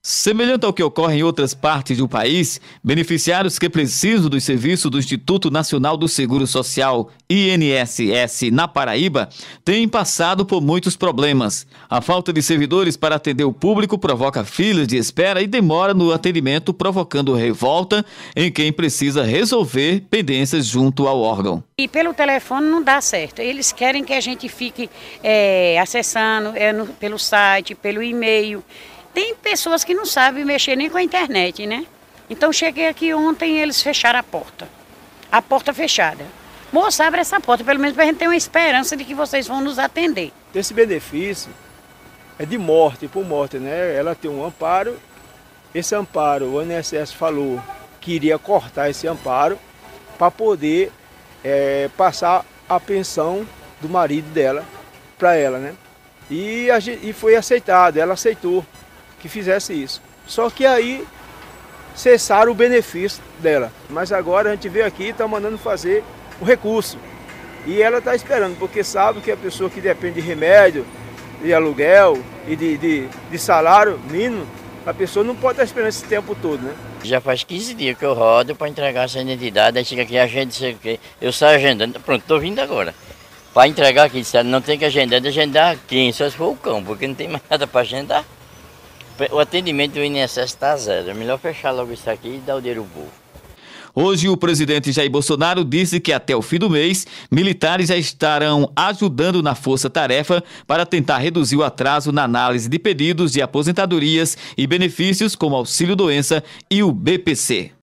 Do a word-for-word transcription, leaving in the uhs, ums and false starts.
Semelhante ao que ocorre em outras partes do país, beneficiários que precisam dos serviços do Instituto Nacional do Seguro Social, I N S S, na Paraíba, têm passado por muitos problemas. A falta de servidores para atender o público provoca filas de espera e demora no atendimento, provocando revolta em quem precisa resolver pendências junto ao órgão. E pelo telefone não dá certo. Eles querem que a gente fique é, acessando é, no, pelo site, pelo e-mail. Tem pessoas que não sabem mexer nem com a internet, né? Então cheguei aqui ontem e eles fecharam a porta. A porta fechada. Moça, abre essa porta, pelo menos para a gente ter uma esperança de que vocês vão nos atender. Esse benefício é de morte por morte, né? Ela tem um amparo. Esse amparo, o I N S S falou que iria cortar esse amparo para poder é, passar a pensão do marido dela para ela, né? E, a, e foi aceitado, ela aceitou que fizesse isso. Só que aí cessaram o benefício dela. Mas agora a gente veio aqui e está mandando fazer o recurso. E ela está esperando, porque sabe que a pessoa que depende de remédio, de aluguel e de, de, de salário mínimo, a pessoa não pode estar esperando esse tempo todo, né? Já faz quinze dias que eu rodo para entregar essa identidade, aí chega aqui a gente, sei o quê. Eu saio agendando, pronto, estou vindo agora. Para entregar aqui, não tem que agendar, de agendar quem? Só se for o cão, porque não tem mais nada para agendar. O atendimento do I N S S está zero, é melhor fechar logo isso aqui e dar o dinheiro pro povo. Hoje, o presidente Jair Bolsonaro disse que até o fim do mês, militares já estarão ajudando na força-tarefa para tentar reduzir o atraso na análise de pedidos de aposentadorias e benefícios como auxílio-doença e o B P C.